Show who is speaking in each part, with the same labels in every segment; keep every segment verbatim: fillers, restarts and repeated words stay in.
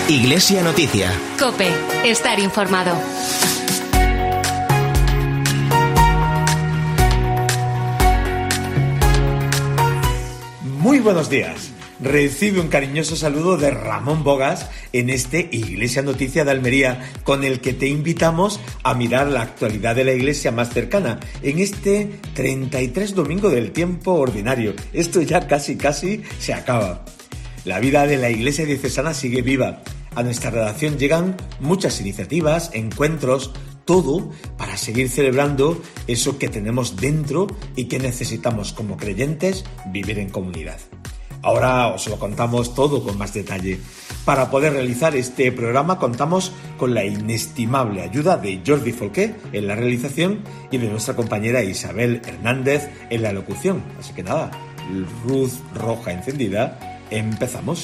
Speaker 1: Iglesia Noticia.
Speaker 2: COPE. Estar informado.
Speaker 3: Muy buenos días. Recibe un cariñoso saludo de Ramón Bogas en este Iglesia Noticia de Almería, con el que te invitamos a mirar la actualidad de la iglesia más cercana en este treinta y tres domingo del tiempo ordinario. Esto ya casi casi se acaba. La vida de la iglesia diocesana sigue viva. A nuestra redacción llegan muchas iniciativas, encuentros, todo para seguir celebrando eso que tenemos dentro y que necesitamos como creyentes vivir en comunidad. Ahora os lo contamos todo con más detalle. Para poder realizar este programa contamos con la inestimable ayuda de Jordi Folqué en la realización y de nuestra compañera Isabel Hernández en la locución. Así que nada, luz roja encendida, empezamos.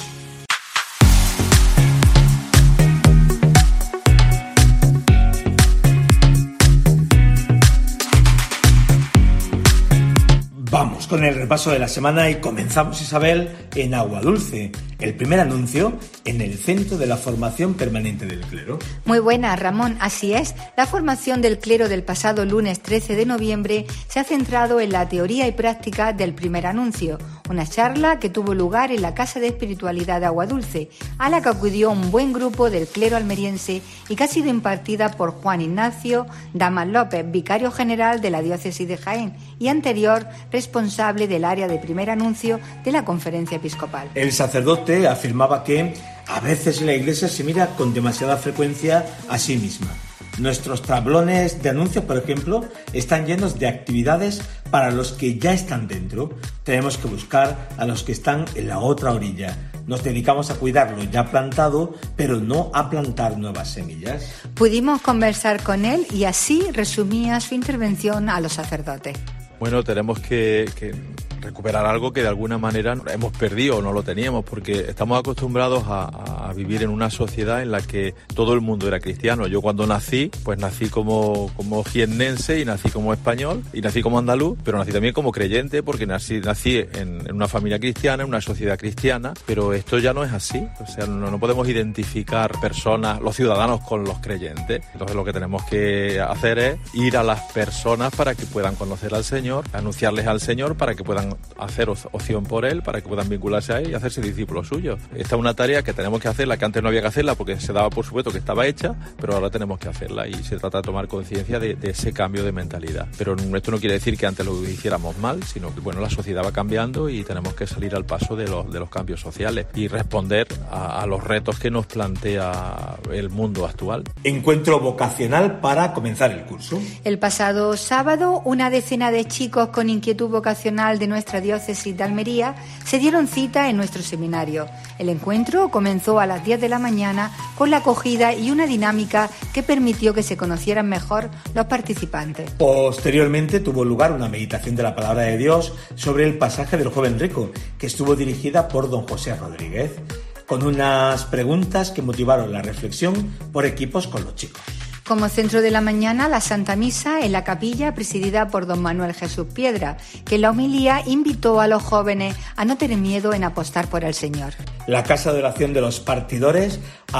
Speaker 3: Vamos con el repaso de la semana y comenzamos, Isabel, en Aguadulce. El primer anuncio en el Centro de la Formación Permanente del Clero.
Speaker 4: Muy buena, Ramón. Así es. La formación del clero del pasado lunes trece de noviembre se ha centrado en la teoría y práctica del primer anuncio, una charla que tuvo lugar en la Casa de Espiritualidad de Aguadulce, a la que acudió un buen grupo del clero almeriense y que ha sido impartida por Juan Ignacio Damas López, vicario general de la diócesis de Jaén y anterior responsable del área de primer anuncio de la Conferencia Episcopal.
Speaker 3: El sacerdote afirmaba que a veces la Iglesia se mira con demasiada frecuencia a sí misma. Nuestros tablones de anuncios, por ejemplo, están llenos de actividades para los que ya están dentro. Tenemos que buscar a los que están en la otra orilla. Nos dedicamos a cuidar lo ya plantado, pero no a plantar nuevas semillas.
Speaker 4: Pudimos conversar con él y así resumía su intervención a los sacerdotes.
Speaker 5: Bueno, tenemos que, que recuperar algo que de alguna manera hemos perdido o no lo teníamos, porque estamos acostumbrados a, a vivir en una sociedad en la que todo el mundo era cristiano. Yo cuando nací, pues nací como, como jiennense y nací como español y nací como andaluz, pero nací también como creyente porque nací, nací en, en una familia cristiana, en una sociedad cristiana, pero esto ya no es así. O sea, no, no podemos identificar personas, los ciudadanos con los creyentes. Entonces lo que tenemos que hacer es ir a las personas para que puedan conocer al Señor, anunciarles al Señor para que puedan hacer opción por Él, para que puedan vincularse a Él y hacerse discípulos suyos. Esta es una tarea que tenemos que hacerla, que antes no había que hacerla porque se daba por supuesto que estaba hecha, pero ahora tenemos que hacerla y se trata de tomar conciencia de, de ese cambio de mentalidad. Pero esto no quiere decir que antes lo hiciéramos mal, sino que bueno, la sociedad va cambiando y tenemos que salir al paso de los, de los cambios sociales y responder a, a los retos que nos plantea el mundo actual.
Speaker 3: Encuentro vocacional para comenzar el curso.
Speaker 4: El pasado sábado, una decena de chicos con inquietud vocacional de nuestra diócesis de Almería se dieron cita en nuestro seminario. El encuentro comenzó a las diez de la mañana con la acogida y una dinámica que permitió que se conocieran mejor los participantes.
Speaker 3: Posteriormente tuvo lugar una meditación de la palabra de Dios sobre el pasaje del joven rico, que estuvo dirigida por don José Rodríguez, con unas preguntas que motivaron la reflexión por equipos con los chicos.
Speaker 4: Como centro de la mañana, la Santa Misa en la capilla presidida por don Manuel Jesús Piedra, que en la homilía invitó a los jóvenes a no tener miedo en apostar por el Señor.
Speaker 3: La Casa de Oración de los Partidores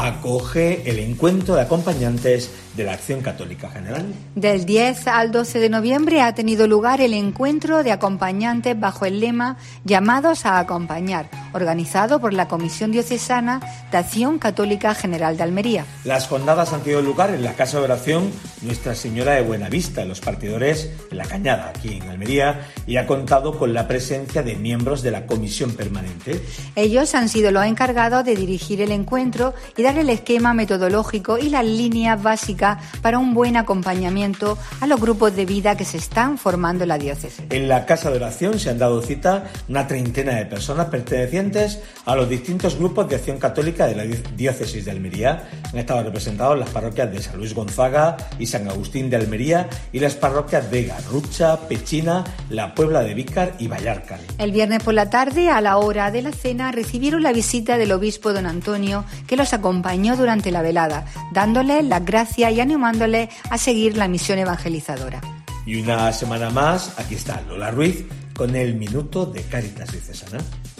Speaker 3: acoge el encuentro de acompañantes de la Acción Católica General.
Speaker 4: Del diez al doce de noviembre ha tenido lugar el encuentro de acompañantes bajo el lema Llamados a acompañar, organizado por la Comisión Diocesana de Acción Católica General de Almería.
Speaker 3: Las jornadas han tenido lugar en la Casa de Oración Nuestra Señora de Buenavista, en los Partidores, en La Cañada, aquí en Almería, y ha contado con la presencia de miembros de la Comisión Permanente.
Speaker 4: Ellos han sido los encargados de dirigir el encuentro y dar el esquema metodológico y las líneas básicas para un buen acompañamiento a los grupos de vida que se están formando en la diócesis.
Speaker 3: En la Casa de Oración se han dado cita una treintena de personas pertenecientes a los distintos grupos de acción católica de la diócesis de Almería. Han estado representados las parroquias de San Luis Gonzaga y San Agustín de Almería y las parroquias de Garrucha, Pechina, La Puebla de Vícar y Vallarcal.
Speaker 4: El viernes por la tarde, a la hora de la cena, recibieron la visita del obispo don Antonio, que los acompañó durante la velada, dándoles las gracias y animándoles a seguir la misión evangelizadora.
Speaker 3: Y una semana más, aquí está Lola Ruiz con el Minuto de Cáritas Diocesana.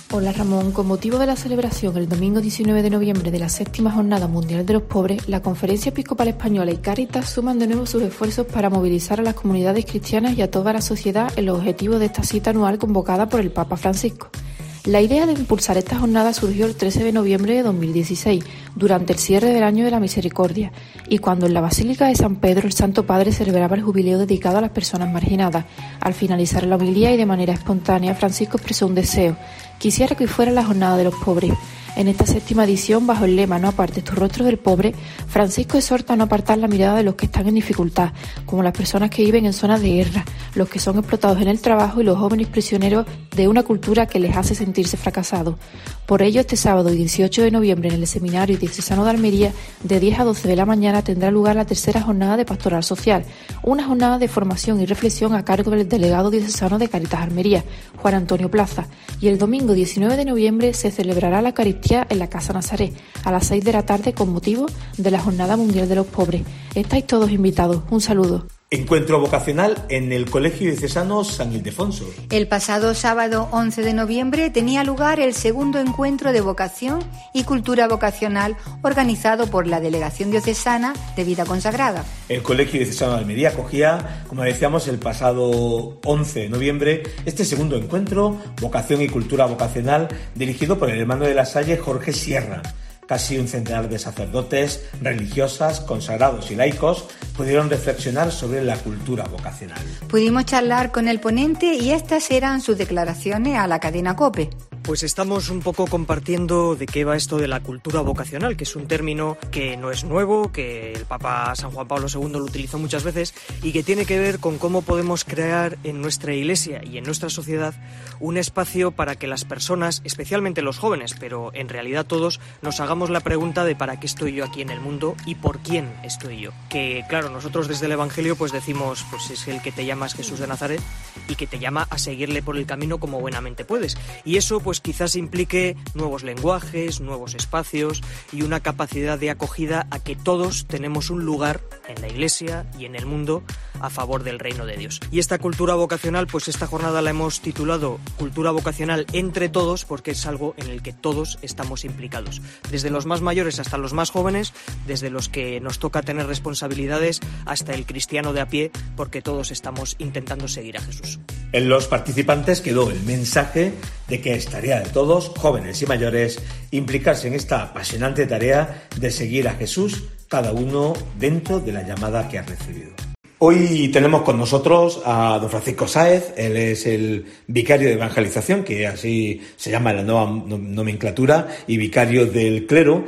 Speaker 1: Hola Ramón, con motivo de la celebración el domingo diecinueve de noviembre de la séptima Jornada Mundial de los Pobres, la Conferencia Episcopal Española y Cáritas suman de nuevo sus esfuerzos para movilizar a las comunidades cristianas y a toda la sociedad en los objetivos de esta cita anual convocada por el Papa Francisco. La idea de impulsar esta jornada surgió el trece de noviembre de dos mil dieciséis, durante el cierre del Año de la Misericordia, y cuando en la Basílica de San Pedro el Santo Padre celebraba el jubileo dedicado a las personas marginadas. Al finalizar la homilía y de manera espontánea, Francisco expresó un deseo: quisiera que hoy fuera la Jornada de los Pobres. En esta séptima edición, bajo el lema "No apartes tu rostro del pobre", Francisco exhorta a no apartar la mirada de los que están en dificultad, como las personas que viven en zonas de guerra, los que son explotados en el trabajo y los jóvenes prisioneros de una cultura que les hace sentirse fracasados. Por ello, este sábado dieciocho de noviembre en el Seminario Diocesano de Almería, de diez a doce de la mañana, tendrá lugar la tercera jornada de Pastoral Social, una jornada de formación y reflexión a cargo del delegado diocesano de Cáritas Almería, Juan Antonio Plaza, y el domingo diecinueve de noviembre se celebrará la Eucaristía en la Casa Nazaret a las seis de la tarde con motivo de la Jornada Mundial de los Pobres. Estáis todos invitados. Un saludo.
Speaker 3: Encuentro vocacional en el Colegio Diocesano San Ildefonso.
Speaker 4: El pasado sábado once de noviembre tenía lugar el segundo encuentro de vocación y cultura vocacional organizado por la Delegación Diocesana de Vida Consagrada.
Speaker 3: El Colegio Diocesano de Almería acogía, como decíamos, el pasado once de noviembre este segundo encuentro vocación y cultura vocacional dirigido por el hermano de la Salle Jorge Sierra. Casi un centenar de sacerdotes, religiosas, consagrados y laicos pudieron reflexionar sobre la cultura vocacional.
Speaker 4: Pudimos charlar con el ponente y estas eran sus declaraciones a la cadena COPE.
Speaker 6: Pues estamos un poco compartiendo de qué va esto de la cultura vocacional, que es un término que no es nuevo, que el Papa San Juan Pablo segundo lo utilizó muchas veces y que tiene que ver con cómo podemos crear en nuestra iglesia y en nuestra sociedad un espacio para que las personas, especialmente los jóvenes, pero en realidad todos, nos hagamos la pregunta de para qué estoy yo aquí en el mundo y por quién estoy yo. Que claro, nosotros desde el Evangelio pues decimos, pues es el que te llamas Jesús de Nazaret y que te llama a seguirle por el camino como buenamente puedes. Y eso pues quizás implique nuevos lenguajes, nuevos espacios y una capacidad de acogida a que todos tenemos un lugar en la iglesia y en el mundo a favor del reino de Dios. Y esta cultura vocacional, pues esta jornada la hemos titulado Cultura Vocacional entre todos, porque es algo en el que todos estamos implicados. Desde los más mayores hasta los más jóvenes, desde los que nos toca tener responsabilidades hasta el cristiano de a pie, porque todos estamos intentando seguir a Jesús.
Speaker 3: En los participantes quedó el mensaje de que es tarea de todos, jóvenes y mayores, implicarse en esta apasionante tarea de seguir a Jesús, cada uno dentro de la llamada que ha recibido. Hoy tenemos con nosotros a don Francisco Sáez. Él es el vicario de evangelización, que así se llama la nueva nomenclatura, y vicario del clero.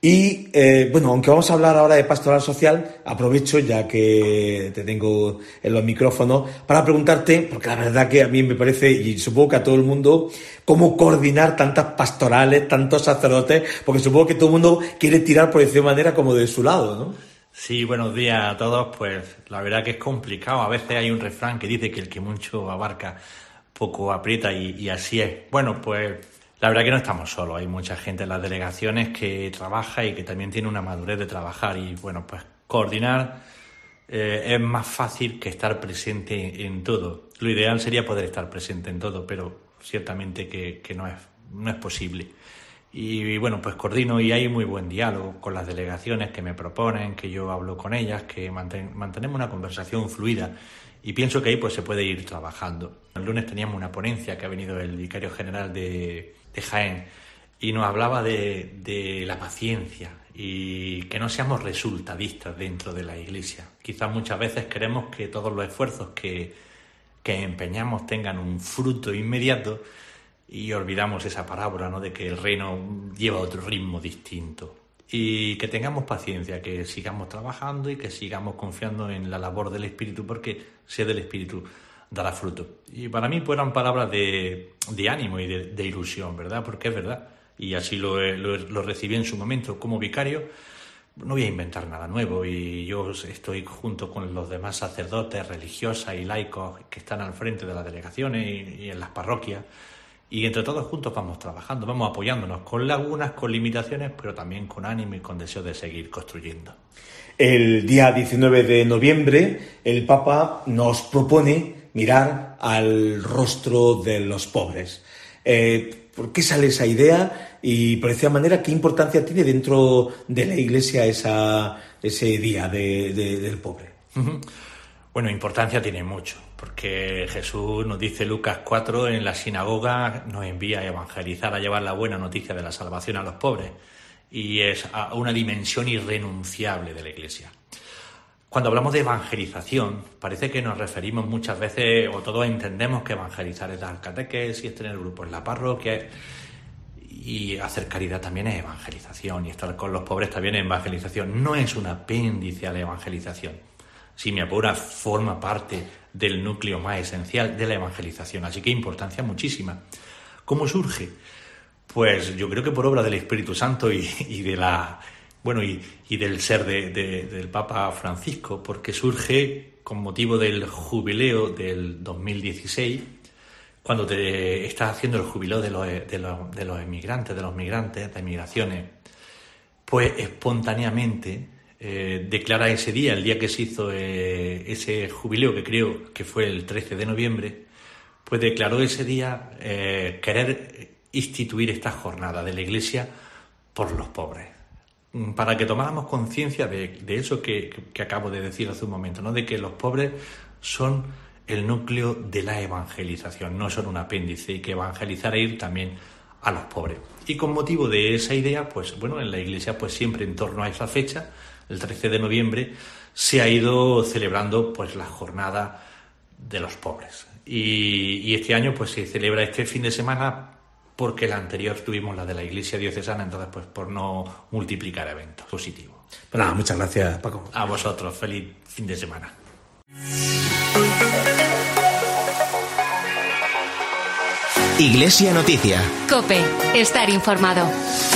Speaker 3: Y eh, bueno, aunque vamos a hablar ahora de pastoral social, aprovecho ya que te tengo en los micrófonos para preguntarte, porque la verdad que a mí me parece, y supongo que a todo el mundo, cómo coordinar tantas pastorales, tantos sacerdotes, porque supongo que todo el mundo quiere tirar, por decir de manera, como de su lado, ¿no?
Speaker 7: Sí, buenos días a todos. Pues la verdad que es complicado. A veces hay un refrán que dice que el que mucho abarca, poco aprieta, y, y así es. Bueno, pues la verdad que no estamos solos. Hay mucha gente en las delegaciones que trabaja y que también tiene una madurez de trabajar. Y bueno, pues coordinar eh, es más fácil que estar presente en todo. Lo ideal sería poder estar presente en todo, pero ciertamente que, que no es, no es posible. Y bueno, pues coordino y hay muy buen diálogo con las delegaciones que me proponen, que yo hablo con ellas, que manten, mantenemos una conversación fluida y pienso que ahí pues se puede ir trabajando. El lunes teníamos una ponencia que ha venido el vicario general de, de Jaén y nos hablaba de, de la paciencia y que no seamos resultadistas dentro de la iglesia. Quizás muchas veces queremos que todos los esfuerzos que, que empeñamos tengan un fruto inmediato, y olvidamos esa parábola, ¿no?, de que el reino lleva otro ritmo distinto. Y que tengamos paciencia, que sigamos trabajando y que sigamos confiando en la labor del Espíritu, porque si es del Espíritu dará fruto. Y para mí pues eran palabras de, de ánimo y de, de ilusión, ¿verdad? Porque es verdad. Y así lo, lo, lo recibí en su momento como vicario. No voy a inventar nada nuevo, y yo estoy junto con los demás sacerdotes, religiosas y laicos que están al frente de las delegaciones y, y en las parroquias. Y entre todos juntos vamos trabajando, vamos apoyándonos con lagunas, con limitaciones, pero también con ánimo y con deseo de seguir construyendo.
Speaker 3: El día diecinueve de noviembre el Papa nos propone mirar al rostro de los pobres. Eh, ¿Por qué sale esa idea? Y por esa manera, ¿qué importancia tiene dentro de la Iglesia esa, ese día de, de, del pobre?
Speaker 7: Uh-huh. Bueno, importancia tiene mucho, porque Jesús nos dice Lucas cuatro, en la sinagoga nos envía a evangelizar, a llevar la buena noticia de la salvación a los pobres, y es una dimensión irrenunciable de la Iglesia. Cuando hablamos de evangelización, parece que nos referimos muchas veces, o todos entendemos que evangelizar es dar catequesis, es tener grupos en la parroquia, y hacer caridad también es evangelización, y estar con los pobres también es evangelización. No es un apéndice a la evangelización. Si me apura, forma parte del núcleo más esencial de la evangelización, así que importancia muchísima. ¿Cómo surge? Pues yo creo que por obra del Espíritu Santo y, y de la... Bueno, y, y del ser de, de, del Papa Francisco, porque surge con motivo del jubileo del dos mil dieciséis, cuando te estás haciendo el jubileo de los, de los, de los emigrantes, de los migrantes, de migraciones, pues espontáneamente eh, declara ese día, el día que se hizo eh, ese jubileo, que creo que fue el trece de noviembre, pues declaró ese día eh, querer instituir esta jornada de la Iglesia por los pobres, para que tomáramos conciencia de, de eso que, que, que acabo de decir hace un momento, ¿no? De que los pobres son el núcleo de la evangelización, no son un apéndice, y que evangelizar es ir también a los pobres. Y con motivo de esa idea, pues bueno, en la Iglesia, pues siempre en torno a esa fecha, el trece de noviembre, se ha ido celebrando pues la jornada de los pobres. Y, y este año pues se celebra este fin de semana, porque la anterior tuvimos la de la Iglesia Diocesana, entonces pues por no multiplicar eventos. Positivo.
Speaker 3: Pues nada, muchas gracias, Paco.
Speaker 7: A vosotros, feliz fin de semana.
Speaker 2: Iglesia Noticia. COPE, estar informado.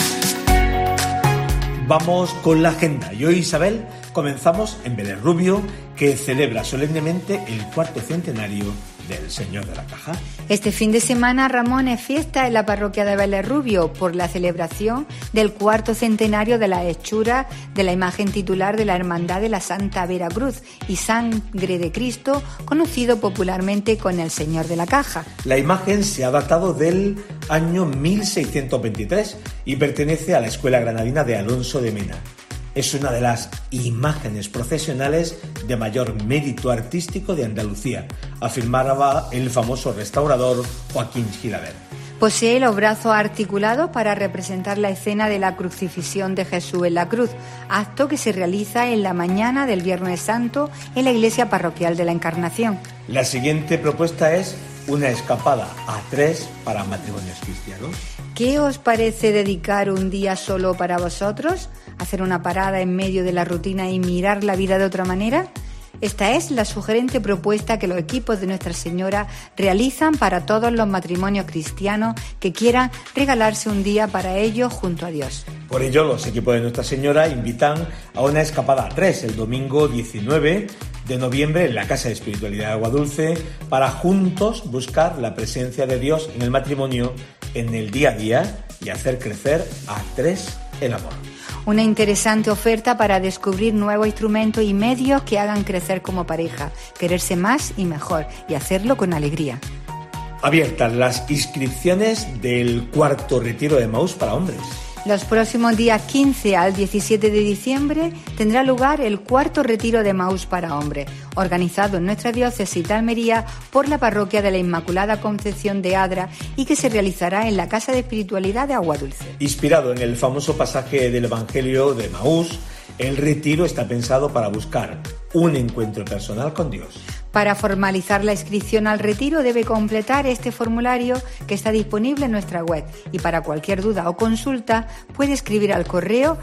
Speaker 3: Vamos con la agenda. Y hoy, Isabel, comenzamos en Vélez Rubio, que celebra solemnemente el cuarto centenario del Señor de la Caja.
Speaker 4: Este fin de semana, Ramón, es fiesta en la parroquia de Vélez Rubio por la celebración del cuarto centenario de la hechura de la imagen titular de la Hermandad de la Santa Vera Cruz y Sangre de Cristo, conocido popularmente con el Señor de la Caja.
Speaker 3: La imagen se ha datado del año mil seiscientos veintitrés y pertenece a la Escuela Granadina de Alonso de Mena. Es una de las imágenes procesionales de mayor mérito artístico de Andalucía, afirmaba el famoso restaurador Joaquín Gilabert.
Speaker 4: Posee los brazos articulados para representar la escena de la crucifixión de Jesús en la cruz, acto que se realiza en la mañana del Viernes Santo en la iglesia parroquial de la Encarnación.
Speaker 3: La siguiente propuesta es una escapada a tres para matrimonios cristianos.
Speaker 4: ¿Qué os parece dedicar un día solo para vosotros? ¿Hacer una parada en medio de la rutina y mirar la vida de otra manera? Esta es la sugerente propuesta que los equipos de Nuestra Señora realizan para todos los matrimonios cristianos que quieran regalarse un día para ellos junto a Dios.
Speaker 3: Por ello, los equipos de Nuestra Señora invitan a una escapada a tres el domingo diecinueve de noviembre en la Casa de Espiritualidad de Aguadulce para juntos buscar la presencia de Dios en el matrimonio, en el día a día, y hacer crecer a tres el amor.
Speaker 4: Una interesante oferta para descubrir nuevos instrumentos y medios que hagan crecer como pareja, quererse más y mejor y hacerlo con alegría.
Speaker 3: Abiertas las inscripciones del cuarto retiro de Emaús para hombres.
Speaker 4: Los próximos días quince al diecisiete de diciembre tendrá lugar el cuarto retiro de Emaús para hombres, organizado en nuestra diócesis de Almería por la parroquia de la Inmaculada Concepción de Adra y que se realizará en la Casa de Espiritualidad de Aguadulce.
Speaker 3: Inspirado en el famoso pasaje del Evangelio de Emaús, el retiro está pensado para buscar un encuentro personal con Dios.
Speaker 4: Para formalizar la inscripción al retiro debe completar este formulario que está disponible en nuestra web y para cualquier duda o consulta puede escribir al correo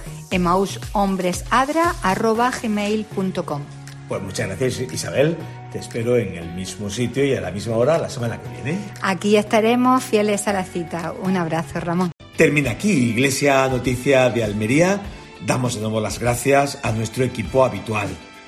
Speaker 4: emaushombresadra arroba gmail punto com.
Speaker 3: Pues muchas gracias, Isabel. Te espero en el mismo sitio y a la misma hora la semana que viene.
Speaker 4: Aquí estaremos fieles a la cita. Un abrazo, Ramón.
Speaker 3: Termina aquí Iglesia Noticia de Almería. Damos de nuevo las gracias a nuestro equipo habitual.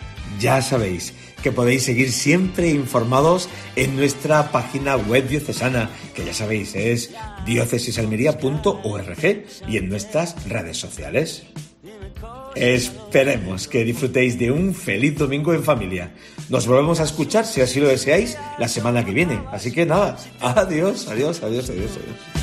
Speaker 3: Ya sabéis que podéis seguir siempre informados en nuestra página web diocesana, que ya sabéis es diócesis almería punto org, y en nuestras redes sociales. Esperemos que disfrutéis de un feliz domingo en familia. Nos volvemos a escuchar, si así lo deseáis, la semana que viene. Así que nada, adiós, adiós, adiós, adiós, adiós.